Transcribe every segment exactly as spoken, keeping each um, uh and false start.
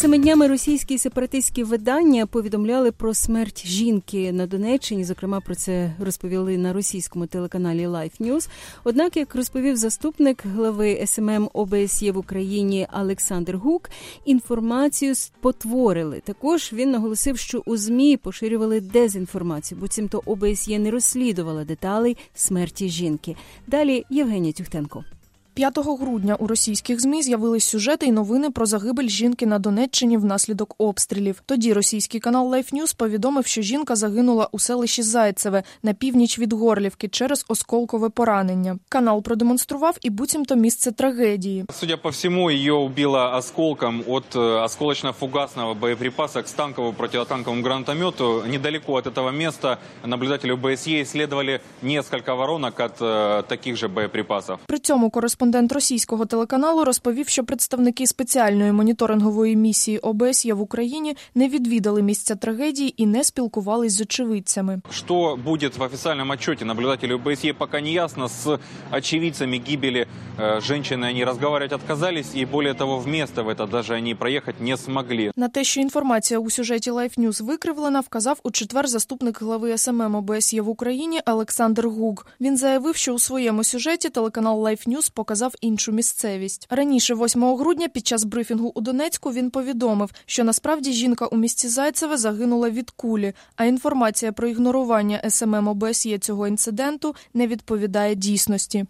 Цими днями російські сепаратистські видання повідомляли про смерть жінки на Донеччині. Зокрема, про це розповіли на російському телеканалі Life News. Однак, як розповів заступник глави ес ем ем о бе ес є в Україні Олександр Гук, інформацію спотворили. Також він наголосив, що у ЗМІ поширювали дезінформацію, буцімто о бе ес є не розслідувала деталей смерті жінки. Далі Євгенія Тюхтенко. п'ятого грудня у російських ЗМІ з'явились сюжети і новини про загибель жінки на Донеччині внаслідок обстрілів. Тоді російський канал Life News повідомив, що жінка загинула у селищі Зайцеве на північ від Горлівки через осколкове поранення. Канал продемонстрував і буцімто місце трагедії. Судя по всему, ее убило осколком от осколочно-фугасного боеприпаса к станковому противотанковому гранатомету. Недалеко от этого места наблюдатели о бэ эс е исследовали несколько воронок от таких же боеприпасов. При цьому кореспондент російського телеканалу розповів, що представники спеціальної моніторингової місії о бе ес є в Україні не відвідали місця трагедії і не спілкувались з очевидцями. Что будет в официальном отчете наблюдателей о бэ эс е, пока не ясно. С очевидцами гибели э, женщины они разговаривать отказались, и более того, в место в это даже они проехать не смогли. На те, що інформація у сюжеті Life News викривлена, вказав у четвер заступник глави ес ем ем о бе ес є в Україні Олександр Гук. Він заявив, що у своєму сюжеті телеканал Life News показав іншу місцевість. Раніше, восьмого грудня, під час брифінгу у Донецьку, він повідомив, що насправді жінка у місті Зайцеве загинула від кулі, а інформація про ігнорування ес ем ем о бе ес є цього інциденту не відповідає дійсності.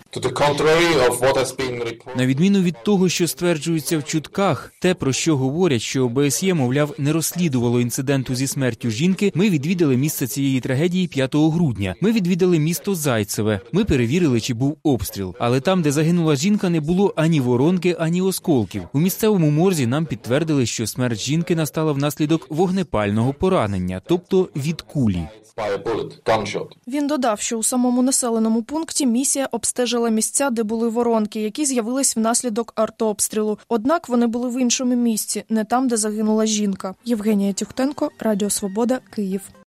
На відміну від того, що стверджується в чутках, те, про що говорять, що о бе ес є, мовляв, не розслідувало інциденту зі смертю жінки, ми відвідали місце цієї трагедії п'ятого грудня. Ми відвідали місто Зайцеве. Ми перевірили, чи був обстріл. Але там, де загинула жінка, не було ані воронки, ані осколків. У місцевому морзі нам підтвердили, що смерть жінки настала внаслідок вогнепального поранення, тобто від кулі. Він додав, що у самому населеному пункті місія обстежила місця, де були воронки, які з'явились внаслідок артобстрілу. Однак вони були в іншому місці, не там, де загинула жінка. Євгенія Тюхтенко, Радіо Свобода, Київ.